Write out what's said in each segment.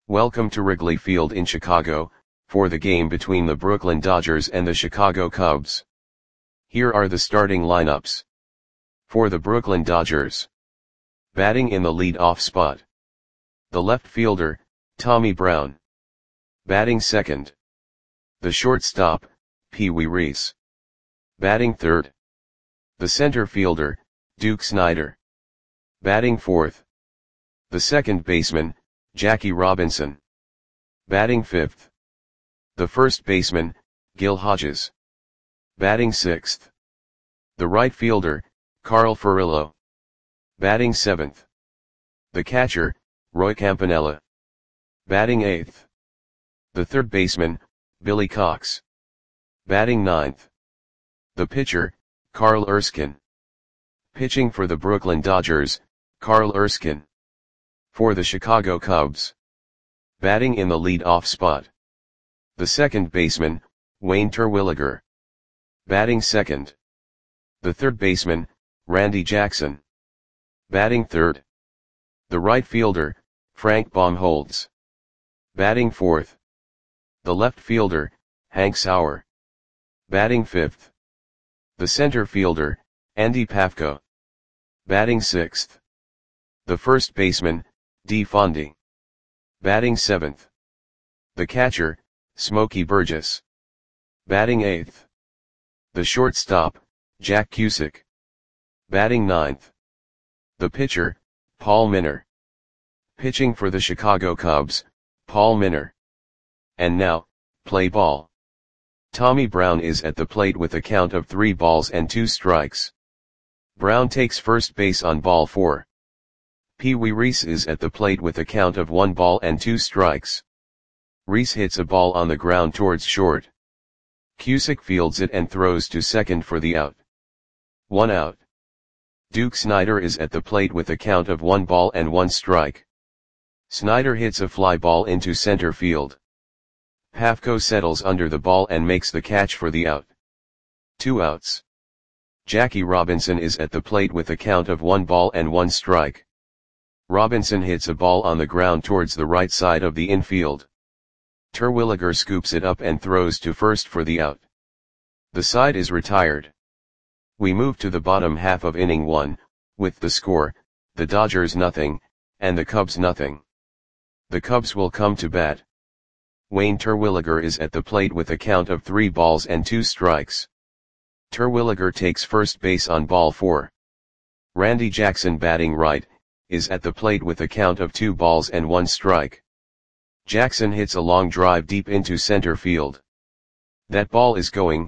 Welcome to Wrigley Field in Chicago, for the game between the Brooklyn Dodgers and the Chicago Cubs. Here are the starting lineups. For the Brooklyn Dodgers. Batting in the lead-off spot. The left fielder, Tommy Brown. Batting second. The shortstop, Pee Wee Reese. Batting third. The center fielder, Duke Snider. Batting fourth. The second baseman, Jackie Robinson. Batting fifth. The first baseman, Gil Hodges. Batting sixth. The right fielder, Carl Furillo. Batting seventh. The catcher, Roy Campanella. Batting eighth. The third baseman, Billy Cox. Batting ninth. The pitcher, Carl Erskine. Pitching for the Brooklyn Dodgers, Carl Erskine. For the Chicago Cubs. Batting in the lead-off spot. The second baseman, Wayne Terwilliger. Batting second. The third baseman, Randy Jackson. Batting third. The right fielder, Frank Baumholtz. Batting fourth. The left fielder, Hank Sauer. Batting fifth. The center fielder, Andy Pafko. Batting sixth. The first baseman, Dee Fondy. Batting seventh. The catcher, Smokey Burgess. Batting eighth. The shortstop, Jack Cusick. Batting ninth. The pitcher, Paul Minor. Pitching for the Chicago Cubs, Paul Minor. And now, play ball. Tommy Brown is at the plate with a count of 3 balls and 2 strikes. Brown takes first base on ball 4. Pee Wee Reese is at the plate with a count of 1 ball and 2 strikes. Reese hits a ball on the ground towards short. Cusick fields it and throws to second for the out. 1 out. Duke Snider is at the plate with a count of 1 ball and 1 strike. Snider hits a fly ball into center field. Pafko settles under the ball and makes the catch for the out. 2 outs. Jackie Robinson is at the plate with a count of 1 ball and 1 strike. Robinson hits a ball on the ground towards the right side of the infield. Terwilliger scoops it up and throws to first for the out. The side is retired. We move to the bottom half of inning 1, with the score, the Dodgers nothing, and the Cubs nothing. The Cubs will come to bat. Wayne Terwilliger is at the plate with a count of 3 balls and 2 strikes. Terwilliger takes first base on ball 4. Randy Jackson, batting right, is at the plate with a count of 2 balls and 1 strike. Jackson hits a long drive deep into center field. That ball is gone.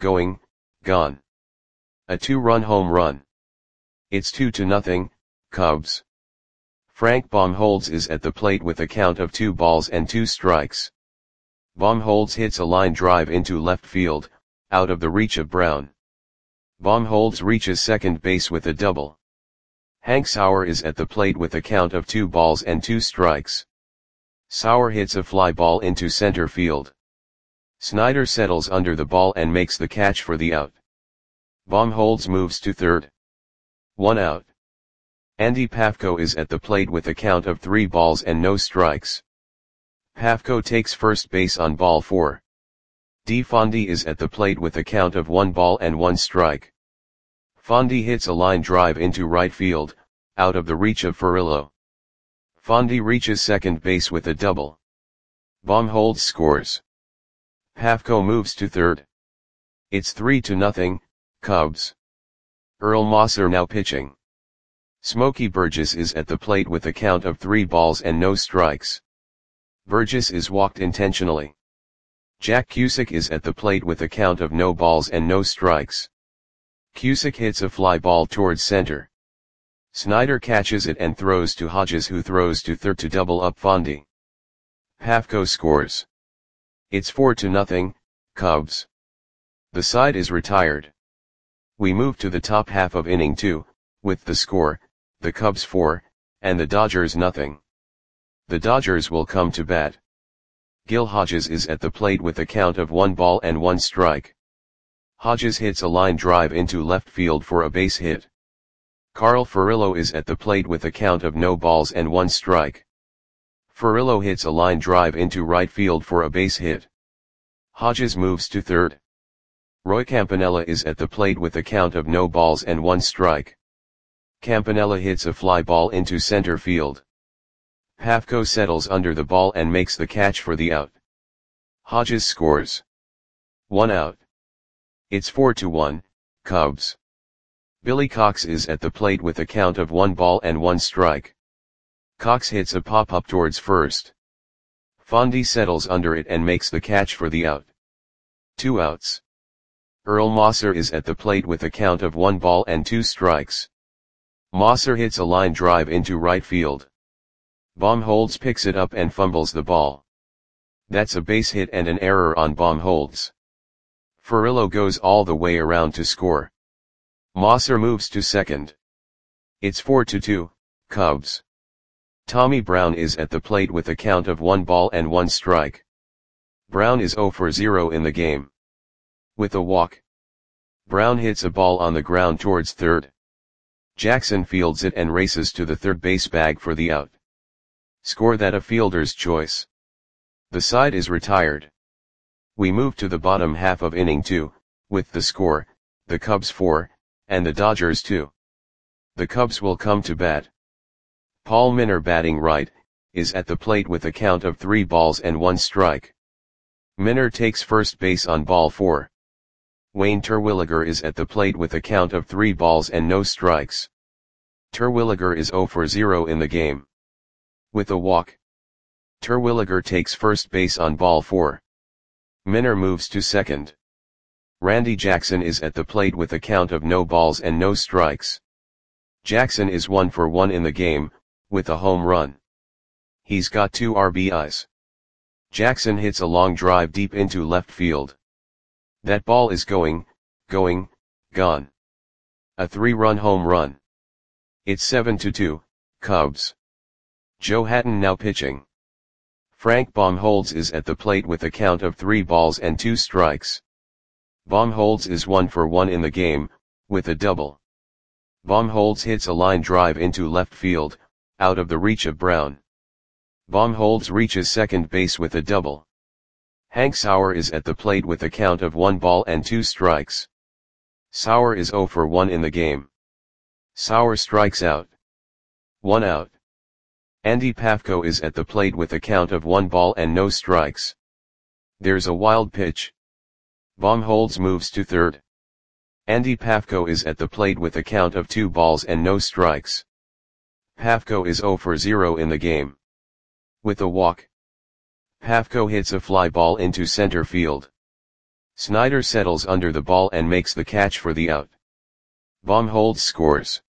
A 2-run home run. It's 2-0, Cubs. Frank Baumholtz is at the plate with a count of 2 balls and 2 strikes. Baumholtz hits a line drive into left field, out of the reach of Brown. Baumholtz reaches second base with a double. Hank Sauer is at the plate with a count of 2 balls and 2 strikes. Sauer hits a fly ball into center field. Snider settles under the ball and makes the catch for the out. Baumholtz moves to third. 1 out. Andy Pafko is at the plate with a count of 3 balls and no strikes. Pafko takes first base on ball 4. Dee Fondy is at the plate with a count of 1 ball and 1 strike. Fondy hits a line drive into right field, out of the reach of Furillo. Fondy reaches second base with a double. Baumholtz scores. Pafko moves to third. It's 3-0, Cubs. Earl Mosser now pitching. Smokey Burgess is at the plate with a count of 3 balls and no strikes. Burgess is walked intentionally. Jack Cusick is at the plate with a count of no balls and no strikes. Cusick hits a fly ball towards center. Snider catches it and throws to Hodges, who throws to third to double up Fondy. Pafko scores. It's 4-0, Cubs. The side is retired. We move to the top half of inning 2, with the score, the Cubs 4, and the Dodgers nothing. The Dodgers will come to bat. Gil Hodges is at the plate with a count of 1 ball and 1 strike. Hodges hits a line drive into left field for a base hit. Carl Furillo is at the plate with a count of no balls and 1 strike. Furillo hits a line drive into right field for a base hit. Hodges moves to third. Roy Campanella is at the plate with a count of no balls and one strike. Campanella hits a fly ball into center field. Pafko settles under the ball and makes the catch for the out. Hodges scores. 1 out. It's 4-1, Cubs. Billy Cox is at the plate with a count of 1 ball and 1 strike. Cox hits a pop-up towards first. Fondy settles under it and makes the catch for the out. 2 outs. Earl Mosser is at the plate with a count of 1 ball and 2 strikes. Mosser hits a line drive into right field. Baumholtz picks it up and fumbles the ball. That's a base hit and an error on Baumholtz. Furillo goes all the way around to score. Mosser moves to second. It's 4-2, Cubs. Tommy Brown is at the plate with a count of 1 ball and 1 strike. Brown is 0 for 0 in the game. With a walk, Brown hits a ball on the ground towards third. Jackson fields it and races to the third base bag for the out. Score that a fielder's choice. The side is retired. We move to the bottom half of inning 2, with the score, the Cubs 4, and the Dodgers 2. The Cubs will come to bat. Paul Minor, batting right, is at the plate with a count of 3 balls and 1 strike. Minor takes first base on ball 4. Wayne Terwilliger is at the plate with a count of 3 balls and no strikes. Terwilliger is 0 for 0 in the game. With a walk, Terwilliger takes first base on ball 4. Minor moves to second. Randy Jackson is at the plate with a count of no balls and no strikes. Jackson is 1 for 1 in the game, with a home run. He's got 2 RBIs. Jackson hits a long drive deep into left field. That ball is gone. A 3-run home run. It's 7-2, Cubs. Joe Hatton now pitching. Frank Baumholtz is at the plate with a count of 3 balls and 2 strikes. Baumholtz is 1 for 1 in the game, with a double. Baumholtz hits a line drive into left field, out of the reach of Brown. Baumholtz reaches second base with a double. Hank Sauer is at the plate with a count of 1 ball and 2 strikes. Sauer is 0 for 1 in the game. Sauer strikes out. 1 out. Andy Pafko is at the plate with a count of 1 ball and no strikes. There's a wild pitch. Baumholtz moves to third. Andy Pafko is at the plate with a count of 2 balls and no strikes. Pafko is 0 for 0 in the game. With a walk, Pafko hits a fly ball into center field. Snyder settles under the ball and makes the catch for the out. Baumholtz scores.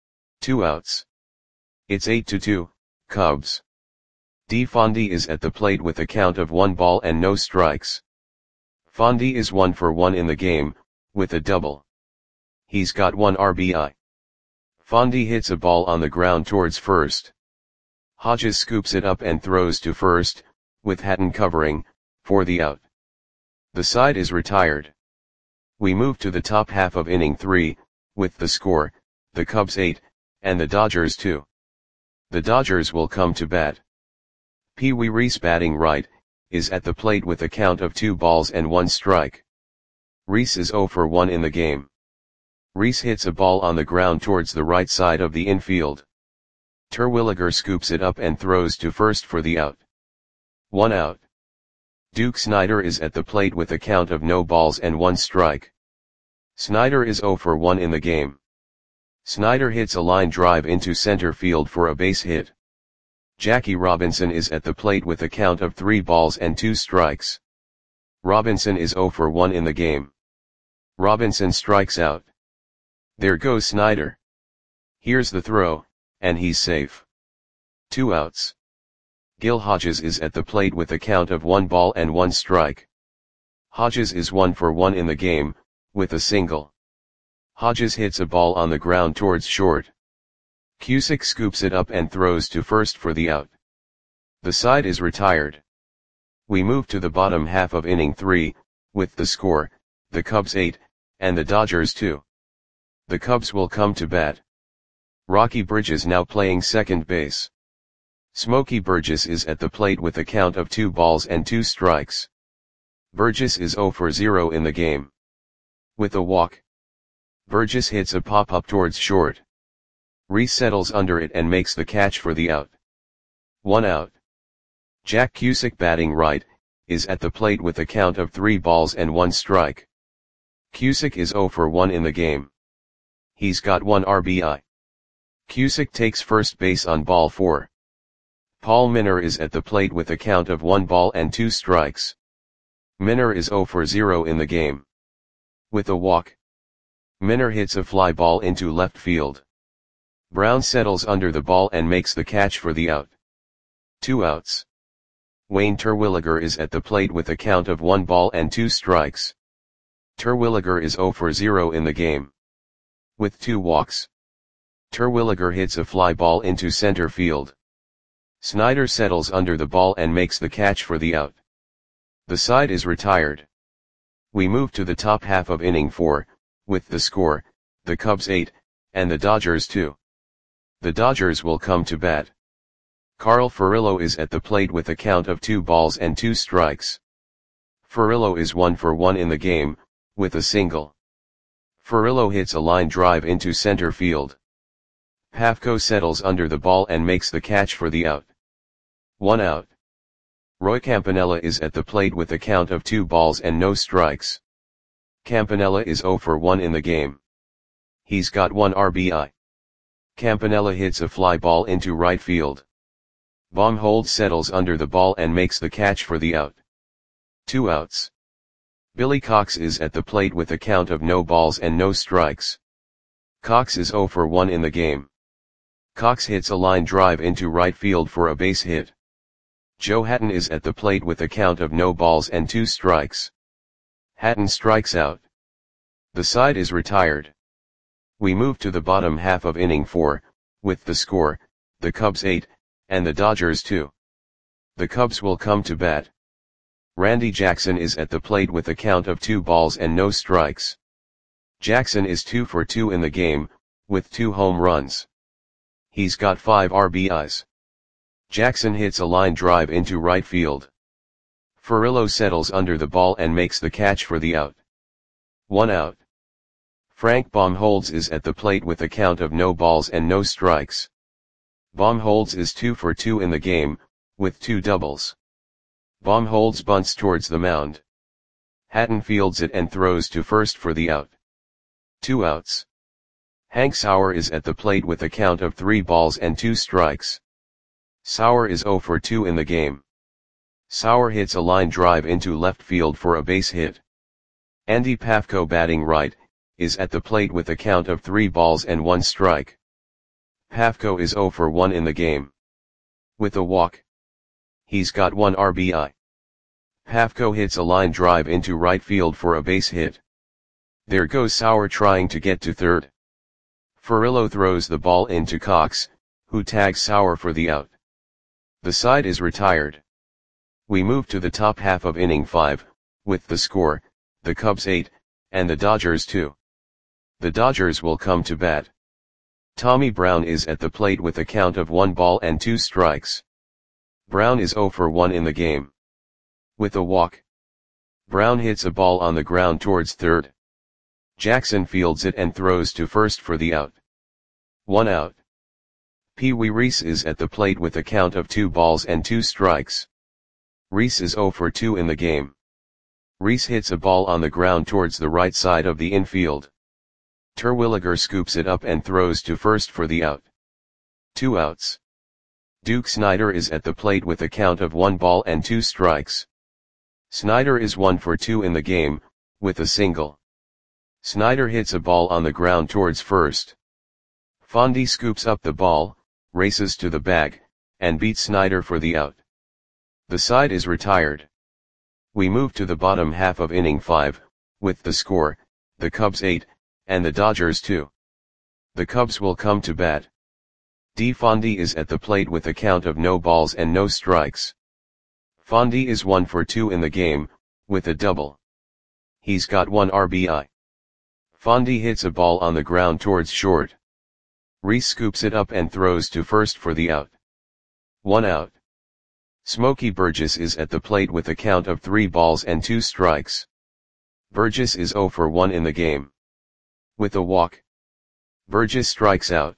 2 outs. It's 8-2, Cubs. D. Fondy is at the plate with a count of 1 ball and no strikes. Fondy is 1 for 1 in the game, with a double. He's got 1 RBI. Fondy hits a ball on the ground towards first. Hodges scoops it up and throws to first, with Hatton covering, for the out. The side is retired. We move to the top half of inning 3, with the score, the Cubs 8, and the Dodgers 2. The Dodgers will come to bat. Pee Wee Reese, batting right, is at the plate with a count of 2 balls and 1 strike. Reese is 0 for 1 in the game. Reese hits a ball on the ground towards the right side of the infield. Terwilliger scoops it up and throws to first for the out. 1 out. Duke Snyder is at the plate with a count of no balls and 1 strike. Snyder is 0 for 1 in the game. Snyder hits a line drive into center field for a base hit. Jackie Robinson is at the plate with a count of 3 balls and 2 strikes. Robinson is 0 for 1 in the game. Robinson strikes out. There goes Snyder. Here's the throw, and he's safe. 2 outs. Gil Hodges is at the plate with a count of 1 ball and 1 strike. Hodges is 1 for 1 in the game, with a single. Hodges hits a ball on the ground towards short. Cusick scoops it up and throws to first for the out. The side is retired. We move to the bottom half of inning 3, with the score, the Cubs 8, and the Dodgers 2. The Cubs will come to bat. Rocky Bridges now playing second base. Smokey Burgess is at the plate with a count of 2 balls and 2 strikes. Burgess is 0 for 0 in the game. With a walk, Burgess hits a pop-up towards short. Reese settles under it and makes the catch for the out. 1 out. Jack Cusick, batting right, is at the plate with a count of 3 balls and 1 strike. Cusick is 0 for 1 in the game. He's got 1 RBI. Cusick takes first base on ball 4. Paul Minner is at the plate with a count of 1 ball and 2 strikes. Minner is 0 for 0 in the game. With a walk, Minner hits a fly ball into left field. Brown settles under the ball and makes the catch for the out. 2 outs. Wayne Terwilliger is at the plate with a count of 1 ball and 2 strikes. Terwilliger is 0 for 0 in the game. With 2 walks, Terwilliger hits a fly ball into center field. Snyder settles under the ball and makes the catch for the out. The side is retired. We move to the top half of inning 4, with the score, the Cubs 8, and the Dodgers 2. The Dodgers will come to bat. Carl Furillo is at the plate with a count of 2 balls and 2 strikes. Furillo is 1 for 1 in the game, with a single. Furillo hits a line drive into center field. Pafko settles under the ball and makes the catch for the out. 1 out. Roy Campanella is at the plate with a count of 2 balls and no strikes. Campanella is 0 for 1 in the game. He's got 1 RBI. Campanella hits a fly ball into right field. Baumholtz settles under the ball and makes the catch for the out. 2 outs. Billy Cox is at the plate with a count of no balls and no strikes. Cox is 0 for 1 in the game. Cox hits a line drive into right field for a base hit. Joe Hatton is at the plate with a count of no balls and 2 strikes. Hatton strikes out. The side is retired. We move to the bottom half of inning 4, with the score, the Cubs 8, and the Dodgers 2. The Cubs will come to bat. Randy Jackson is at the plate with a count of 2 balls and no strikes. Jackson is 2 for 2 in the game, with 2 home runs. He's got 5 RBIs. Jackson hits a line drive into right field. Furillo settles under the ball and makes the catch for the out. 1 out. Frank Baumholtz is at the plate with a count of no balls and no strikes. Baumholtz is 2 for 2 in the game, with 2 doubles. Baumholtz bunts towards the mound. Hatton fields it and throws to first for the out. 2 outs. Hank Sauer is at the plate with a count of 3 balls and 2 strikes. Sauer is 0 for 2 in the game. Sauer hits a line drive into left field for a base hit. Andy Pafko, batting right, is at the plate with a count of 3 balls and 1 strike. Pafko is 0 for 1 in the game. With a walk, he's got 1 RBI. Pafko hits a line drive into right field for a base hit. There goes Sauer trying to get to third. Furillo throws the ball into Cox, who tags Sauer for the out. The side is retired. We move to the top half of inning 5, with the score, the Cubs 8, and the Dodgers 2. The Dodgers will come to bat. Tommy Brown is at the plate with a count of 1 ball and 2 strikes. Brown is 0 for 1 in the game. With a walk, Brown hits a ball on the ground towards third. Jackson fields it and throws to first for the out. 1 out. Pee Wee Reese is at the plate with a count of 2 balls and 2 strikes. Reese is 0 for 2 in the game. Reese hits a ball on the ground towards the right side of the infield. Terwilliger scoops it up and throws to first for the out. 2 outs. Duke Snider is at the plate with a count of 1 ball and 2 strikes. Snider is 1 for 2 in the game, with a single. Snider hits a ball on the ground towards first. Fondy scoops up the ball, races to the bag, and beats Snider for the out. The side is retired. We move to the bottom half of inning 5, with the score, the Cubs 8, and the Dodgers 2. The Cubs will come to bat. D. Fondy is at the plate with a count of no balls and no strikes. Fondy is 1 for 2 in the game, with a double. He's got 1 RBI. Fondy hits a ball on the ground towards short. Reese scoops it up and throws to first for the out. 1 out. Smokey Burgess is at the plate with a count of 3 balls and 2 strikes. Burgess is 0 for 1 in the game. With a walk, Burgess strikes out.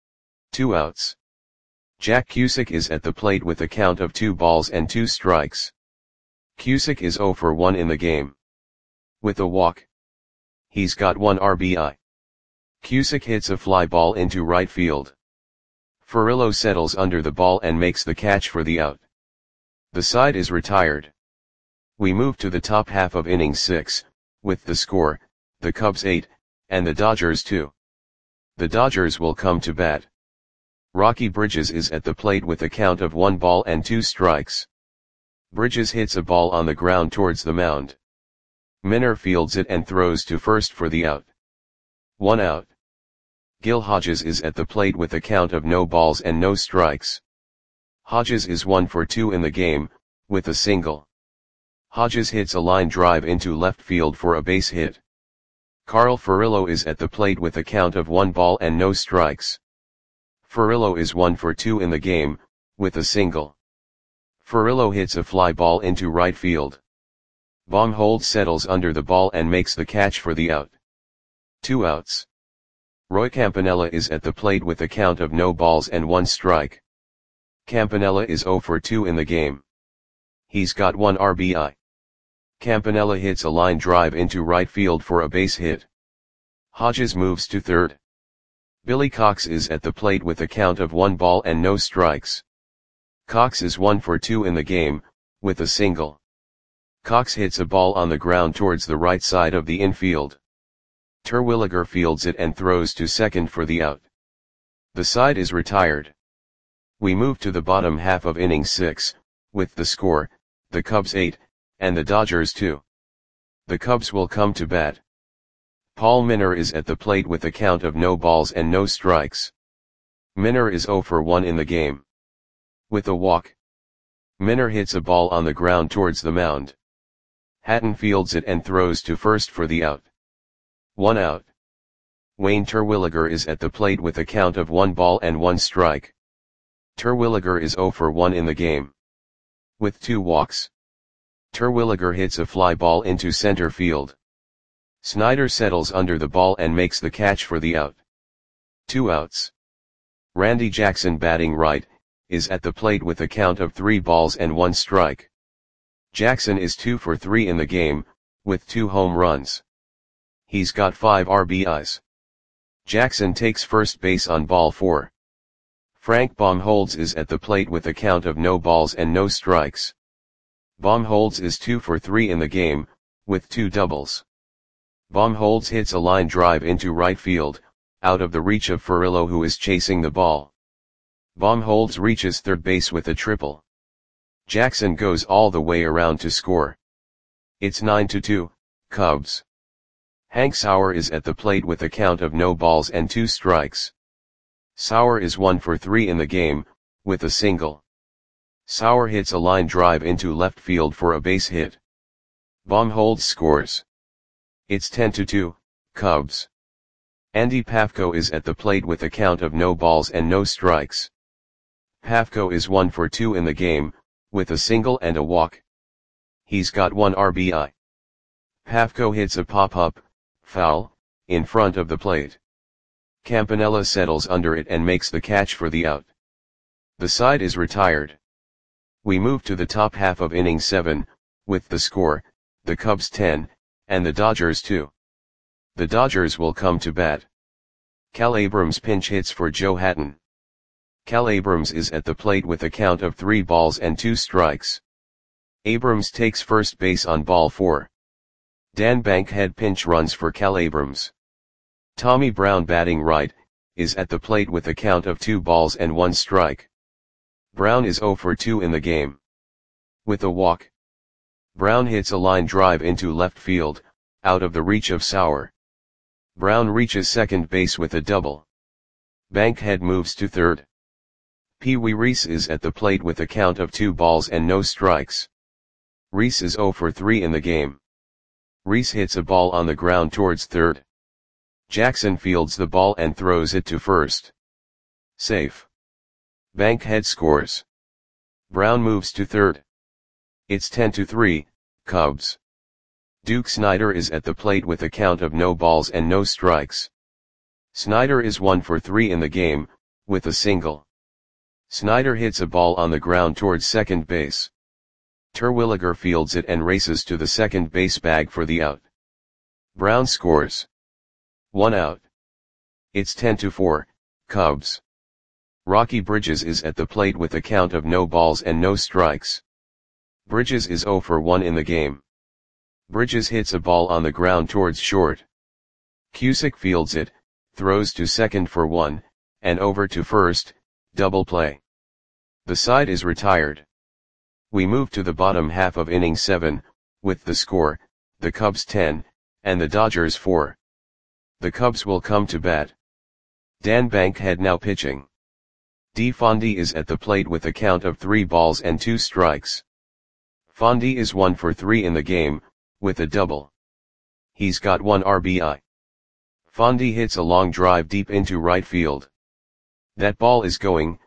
2 outs. Jack Cusick is at the plate with a count of 2 balls and 2 strikes. Cusick is 0 for 1 in the game. With a walk, he's got 1 RBI. Cusick hits a fly ball into right field. Furillo settles under the ball and makes the catch for the out. The side is retired. We move to the top half of inning 6, with the score, the Cubs 8, and the Dodgers 2. The Dodgers will come to bat. Rocky Bridges is at the plate with a count of 1 ball and 2 strikes. Bridges hits a ball on the ground towards the mound. Minner fields it and throws to first for the out. 1 out. Gil Hodges is at the plate with a count of no balls and no strikes. Hodges is 1 for 2 in the game, with a single. Hodges hits a line drive into left field for a base hit. Carl Furillo is at the plate with a count of 1 ball and no strikes. Furillo is 1 for 2 in the game, with a single. Furillo hits a fly ball into right field. Baumholtz settles under the ball and makes the catch for the out. 2 outs. Roy Campanella is at the plate with a count of no balls and 1 strike. Campanella is 0 for 2 in the game. He's got 1 RBI. Campanella hits a line drive into right field for a base hit. Hodges moves to third. Billy Cox is at the plate with a count of 1 ball and no strikes. Cox is 1 for 2 in the game, with a single. Cox hits a ball on the ground towards the right side of the infield. Terwilliger fields it and throws to second for the out. The side is retired. We move to the bottom half of inning 6, with the score, the Cubs 8, and the Dodgers 2. The Cubs will come to bat. Paul Minner is at the plate with a count of no balls and no strikes. Minner is 0 for 1 in the game. With a walk, Minner hits a ball on the ground towards the mound. Hatton fields it and throws to first for the out. 1 out. Wayne Terwilliger is at the plate with a count of 1 ball and 1 strike. Terwilliger is 0 for 1 in the game. With 2 walks, Terwilliger hits a fly ball into center field. Snyder settles under the ball and makes the catch for the out. 2 outs. Randy Jackson, batting right, is at the plate with a count of 3 balls and 1 strike. Jackson is 2 for 3 in the game, with 2 home runs. He's got 5 RBIs. Jackson takes first base on ball 4. Frank Baumholtz is at the plate with a count of no balls and no strikes. Baumholtz is 2 for 3 in the game, with 2 doubles. Baumholtz hits a line drive into right field, out of the reach of Furillo, who is chasing the ball. Baumholtz reaches third base with a triple. Jackson goes all the way around to score. It's 9-2, Cubs. Hank Sauer is at the plate with a count of no balls and 2 strikes. Sauer is 1 for 3 in the game, with a single. Sauer hits a line drive into left field for a base hit. Baumholtz scores. It's 10-2, Cubs. Andy Pafko is at the plate with a count of no balls and no strikes. Pafko is 1 for 2 in the game, with a single and a walk. He's got 1 RBI. Pafko hits a pop-up, foul, in front of the plate. Campanella settles under it and makes the catch for the out. The side is retired. We move to the top half of inning 7, with the score, the Cubs 10, and the Dodgers 2. The Dodgers will come to bat. Cal Abrams pinch hits for Joe Hatton. Cal Abrams is at the plate with a count of 3 balls and 2 strikes. Abrams takes first base on ball 4. Dan Bankhead pinch runs for Cal Abrams. Tommy Brown, batting right, is at the plate with a count of 2 balls and 1 strike. Brown is 0 for 2 in the game. With a walk, Brown hits a line drive into left field, out of the reach of Sauer. Brown reaches second base with a double. Bankhead moves to third. Pee Wee Reese is at the plate with a count of 2 balls and no strikes. Reese is 0 for 3 in the game. Reese hits a ball on the ground towards third. Jackson fields the ball and throws it to first. Safe. Bankhead scores. Brown moves to third. It's 10-3, Cubs. Duke Snider is at the plate with a count of no balls and no strikes. Snider is 1 for 3 in the game, with a single. Snider hits a ball on the ground towards second base. Terwilliger fields it and races to the second base bag for the out. Brown scores. 1 out. It's 10-4, Cubs. Rocky Bridges is at the plate with a count of no balls and no strikes. Bridges is 0 for 1 in the game. Bridges hits a ball on the ground towards short. Cusick fields it, throws to second for 1, and over to first, double play. The side is retired. We move to the bottom half of inning 7, with the score, the Cubs 10, and the Dodgers 4. The Cubs will come to bat. Dan Bankhead now pitching. D. Fondy is at the plate with a count of 3 balls and 2 strikes. Fondy is 1 for 3 in the game, with a double. He's got 1 RBI. Fondy hits a long drive deep into right field. That ball is going,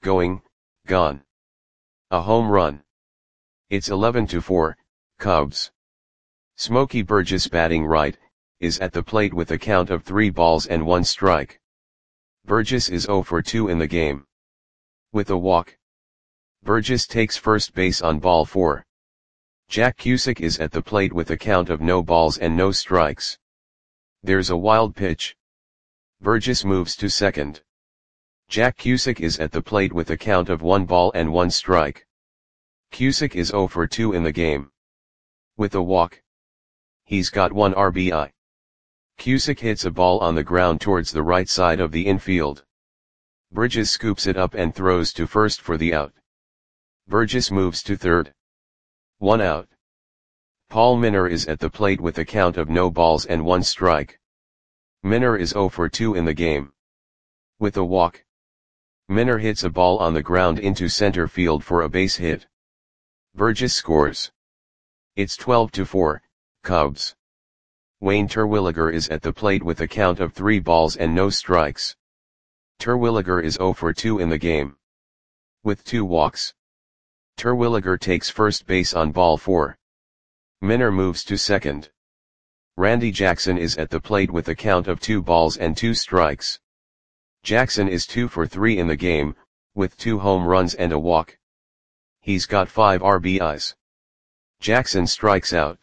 gone. A home run. It's 11-4, Cubs. Smokey Burgess batting right, is at the plate with a count of 3 balls and 1 strike. Burgess is 0 for 2 in the game. With a walk. Burgess takes first base on ball 4. Jack Cusick is at the plate with a count of no balls and no strikes. There's a wild pitch. Burgess moves to second. Jack Cusick is at the plate with a count of 1 ball and 1 strike. Cusick is 0 for 2 in the game. With a walk. He's got 1 RBI. Cusick hits a ball on the ground towards the right side of the infield. Bridges scoops it up and throws to first for the out. Burgess moves to third. 1 out. Paul Minner is at the plate with a count of no balls and 1 strike. Minner is 0 for 2 in the game. With a walk. Minner hits a ball on the ground into center field for a base hit. Burgess scores. It's 12-4, Cubs. Wayne Terwilliger is at the plate with a count of 3 balls and no strikes. Terwilliger is 0 for 2 in the game. With 2 walks. Terwilliger takes first base on ball 4. Minner moves to second. Randy Jackson is at the plate with a count of 2 balls and 2 strikes. Jackson is 2 for 3 in the game, with 2 home runs and a walk. He's got 5 RBIs. Jackson strikes out.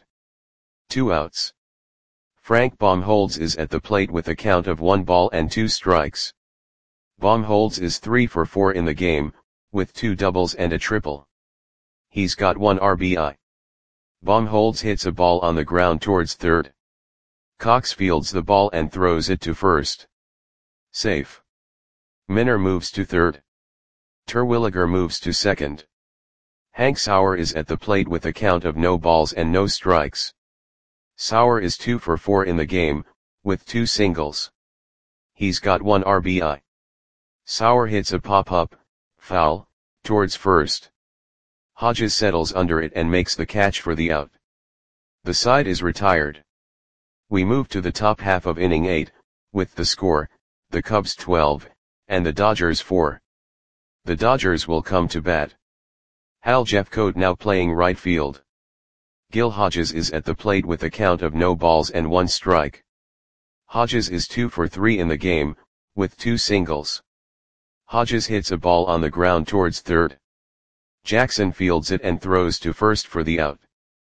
2 outs. Frank Baumholtz is at the plate with a count of 1 ball and 2 strikes. Baumholtz is 3 for 4 in the game, with 2 doubles and a triple. He's got 1 RBI. Baumholtz hits a ball on the ground towards third. Cox fields the ball and throws it to first. Safe. Minner moves to third. Terwilliger moves to second. Hank Sauer is at the plate with a count of no balls and no strikes. Sauer is 2 for 4 in the game, with 2 singles. He's got 1 RBI. Sauer hits a pop-up, foul, towards first. Hodges settles under it and makes the catch for the out. The side is retired. We move to the top half of inning 8, with the score, the Cubs 12, and the Dodgers 4. The Dodgers will come to bat. Hal Jeffcoat now playing right field. Gil Hodges is at the plate with a count of no balls and 1 strike. Hodges is 2 for 3 in the game, with 2 singles. Hodges hits a ball on the ground towards third. Jackson fields it and throws to first for the out.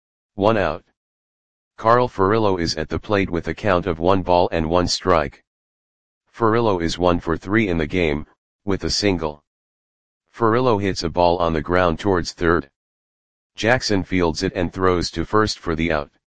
1 out. Carl Furillo is at the plate with a count of 1 ball and 1 strike. Furillo is 1 for 3 in the game, with a single. Furillo hits a ball on the ground towards third. Jackson fields it and throws to first for the out.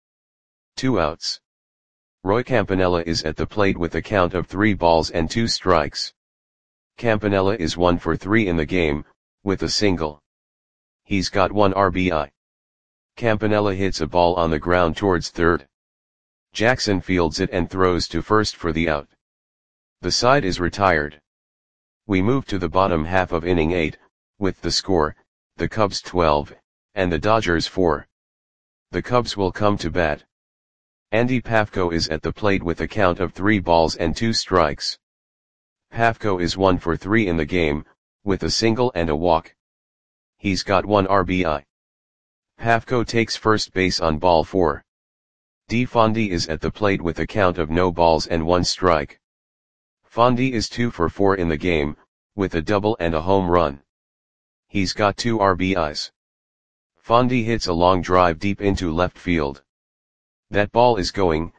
2 outs. Roy Campanella is at the plate with a count of 3 balls and 2 strikes. Campanella is 1 for 3 in the game, with a single. He's got 1 RBI. Campanella hits a ball on the ground towards third. Jackson fields it and throws to first for the out. The side is retired. We move to the bottom half of inning 8, with the score, the Cubs 12, and the Dodgers 4. The Cubs will come to bat. Andy Pafko is at the plate with a count of 3 balls and 2 strikes. Pafko is 1 for 3 in the game, with a single and a walk. He's got 1 RBI. Pafko takes first base on ball 4. D. Fondy is at the plate with a count of no balls and 1 strike. Fondy is 2 for 4 in the game, with a double and a home run. He's got 2 RBIs. Fondy hits a long drive deep into left field. That ball is gone.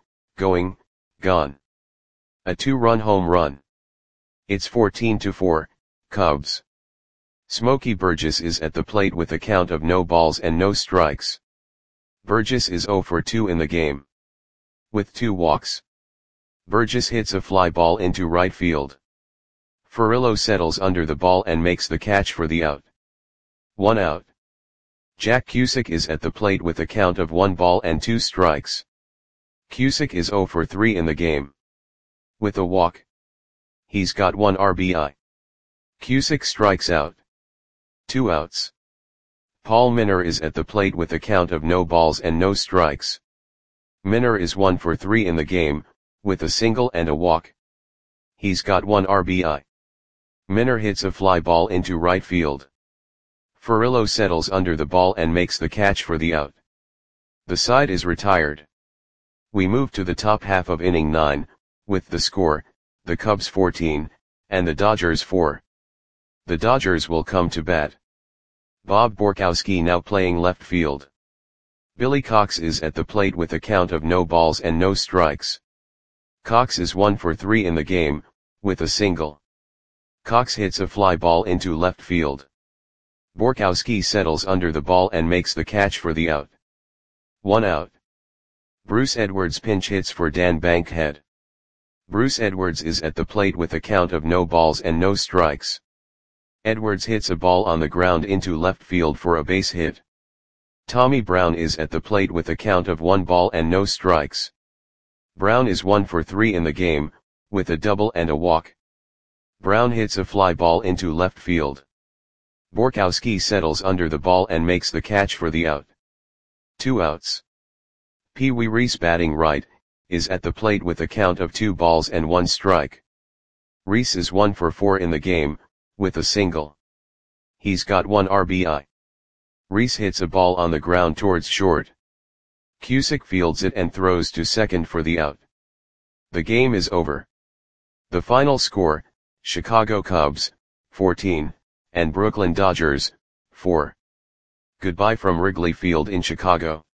A 2-run home run. It's 14-4, Cubs. Smokey Burgess is at the plate with a count of no balls and no strikes. Burgess is 0 for 2 in the game. With 2 walks. Burgess hits a fly ball into right field. Furillo settles under the ball and makes the catch for the out. 1 out. Jack Cusick is at the plate with a count of 1 ball and 2 strikes. Cusick is 0 for 3 in the game. With a walk. He's got 1 RBI. Cusick strikes out. 2 outs. Paul Minner is at the plate with a count of no balls and no strikes. Minner is 1 for 3 in the game, with a single and a walk. He's got 1 RBI. Minner hits a fly ball into right field. Furillo settles under the ball and makes the catch for the out. The side is retired. We move to the top half of inning 9, with the score, the Cubs 14, and the Dodgers 4. The Dodgers will come to bat. Bob Borkowski now playing left field. Billy Cox is at the plate with a count of no balls and no strikes. Cox is 1 for 3 in the game, with a single. Cox hits a fly ball into left field. Borkowski settles under the ball and makes the catch for the out. 1 out. Bruce Edwards pinch hits for Dan Bankhead. Bruce Edwards is at the plate with a count of no balls and no strikes. Edwards hits a ball on the ground into left field for a base hit. Tommy Brown is at the plate with a count of 1 ball and no strikes. Brown is 1 for 3 in the game, with a double and a walk. Brown hits a fly ball into left field. Borkowski settles under the ball and makes the catch for the out. 2 outs. Pee Wee Reese batting right, is at the plate with a count of 2 balls and 1 strike. Reese is 1 for 4 in the game, with a single. He's got 1 RBI. Reese hits a ball on the ground towards short. Cusick fields it and throws to second for the out. The game is over. The final score, Chicago Cubs, 14, and Brooklyn Dodgers, 4. Goodbye from Wrigley Field in Chicago.